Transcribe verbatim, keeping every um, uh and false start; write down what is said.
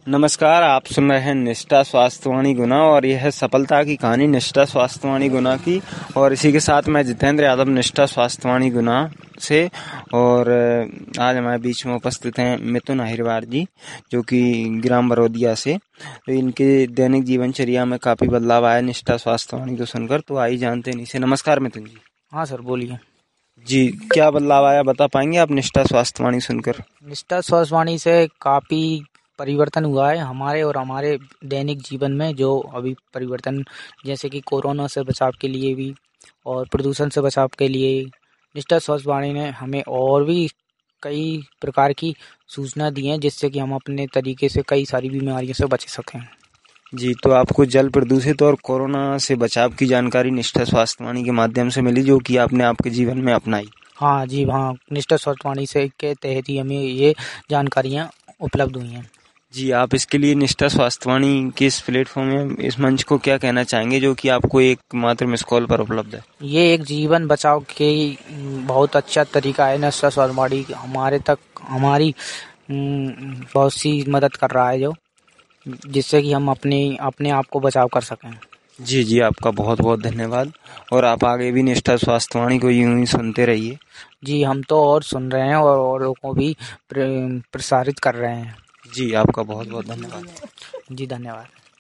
नमस्कार, आप सुन रहे हैं निष्ठा स्वास्थ्यवाणी गुना और यह है सफलता की कहानी निष्ठा स्वास्थ्यवाणी गुना की। और इसी के साथ मैं जितेंद्र यादव निष्ठा स्वास्थ्यवाणी गुना से। और आज हमारे बीच में उपस्थित हैं मिथुन अहिरवार जी, जो कि ग्राम बरोदिया से। तो इनके दैनिक जीवनचर्या में काफ़ी बदलाव आया निष्ठा स्वास्थ्यवाणी को सुनकर। तो आइए जानते हैं इनसे। नमस्कार मिथुन जी। हाँ सर, बोलिए जी, क्या बदलाव आया बता पाएंगे आप निष्ठा स्वास्थ्यवाणी सुनकर? निष्ठा स्वास्थ्यवाणी से काफ़ी परिवर्तन हुआ है हमारे और हमारे दैनिक जीवन में। जो अभी परिवर्तन, जैसे कि कोरोना से बचाव के लिए भी और प्रदूषण से बचाव के लिए निष्ठा स्वास्थ्यवाणी ने हमें और भी कई प्रकार की सूचना दी हैं, जिससे कि हम अपने तरीके से कई सारी बीमारियों से बच सकें। जी, तो आपको जल प्रदूषित और कोरोना से बचाव की जानकारी निष्ठा स्वास्थ्यवाणी के माध्यम से मिली, जो कि आपने आपके जीवन में अपनाई। हाँ जी, हाँ, निष्ठा स्वास्थ्यवाणी से के तहत ही हमें ये जानकारियाँ उपलब्ध हुई हैं। जी, आप इसके लिए निष्ठा स्वास्थ्यवाणी के इस प्लेटफॉर्म में इस मंच को क्या कहना चाहेंगे, जो कि आपको एकमात्र मिस कॉल पर उपलब्ध है? ये एक जीवन बचाव के बहुत अच्छा तरीका है। निष्ठा स्वास्थ्यवाणी हमारे तक हमारी बहुत सी मदद कर रहा है, जो जिससे कि हम अपने अपने आप को बचाव कर सकें। जी जी, आपका बहुत बहुत धन्यवाद। और आप आगे भी निष्ठा स्वास्थ्यवाणी को यूं ही सुनते रहिए। जी, हम तो और सुन रहे हैं और औरों को भी प्रसारित कर रहे हैं। जी, आपका बहुत बहुत धन्यवाद। जी, धन्यवाद।